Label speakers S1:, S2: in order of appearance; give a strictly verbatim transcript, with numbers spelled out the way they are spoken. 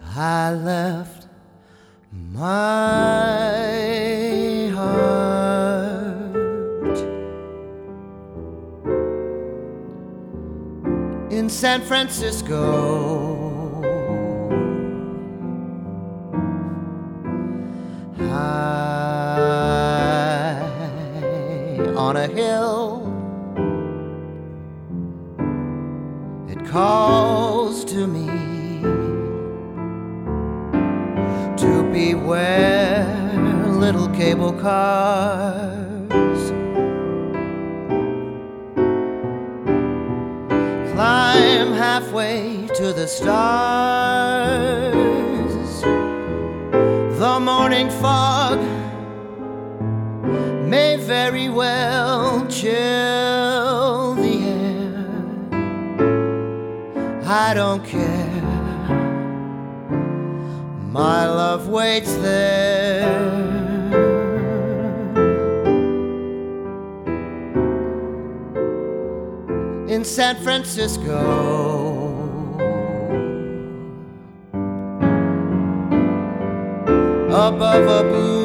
S1: I left my heart in San Francisco, high on a hill. It calls to me to beware little cable cars. Climb halfway to the stars. The morning fog may very well chill the air. I don't care, my love waits there. In San Francisco, above a blue